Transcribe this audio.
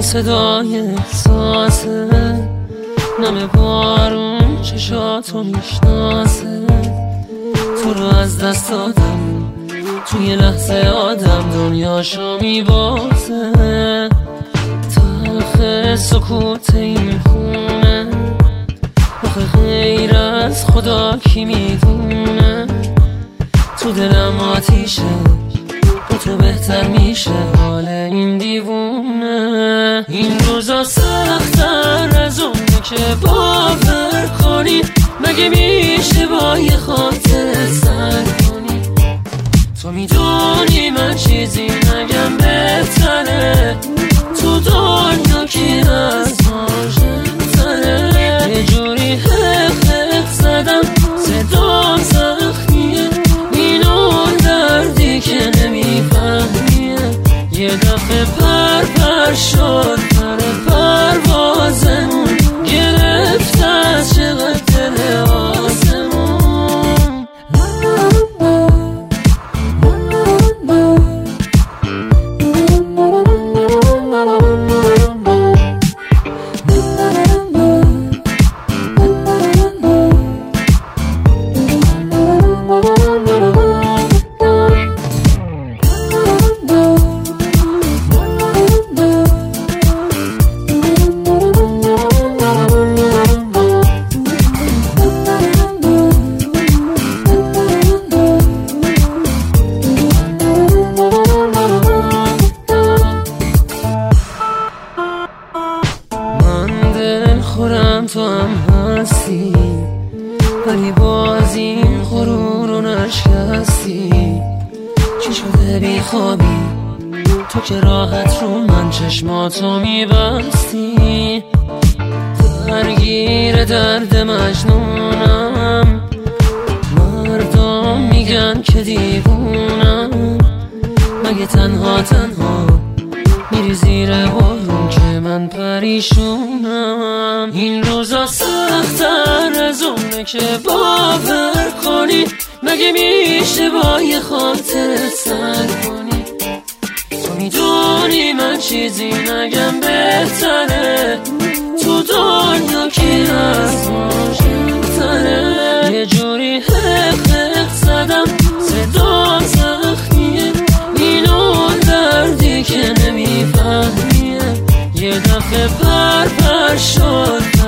صدای احساسه، نم بارون چشاتو میشناسه. تو رو از دست دادم، توی لحظه آدم دنیاشو میبازه. تلخ سکوت این خونه، آخه غیر از خدا کی میدونه. تو دلم آتیشه، با تو بهتر میشه حال این دیوونه. این روزا سخت‌تر از اونه که باور کنی، مگه میشه با یه خاطر سر کنی؟ تو میدونی من چیزی نگم بهتره، تو دنیا کی از ما ژن‌تره. یه جوری حق زدم صدام زخمیه، این اون دردی که نمیفهمیه. یه دفعه پر شد پر پروازمون، گرفت از چقدر دل آسمون. خورم تو هم هستی، ولی باز این غرور رو نشکستی. چی شده بی خوابی تو که راحت رو من چشماتو میبستی؟ درگیر درد مجنونم، مردم میگن که دیوونم. مگه تنها میری زیر بارون که من پریشونم؟ این روزا سخت‌تر از اونه که باور کنی، مگه میشه با یه خاطر سر کنی؟ تو میدونی من چیزی نگم بهتره، تو دنیا کی از ما ژن‌تره. یه جوری حق زدم صدام زخمیه، این اون دردی که نمیفهمیه. یه دفعه پر شد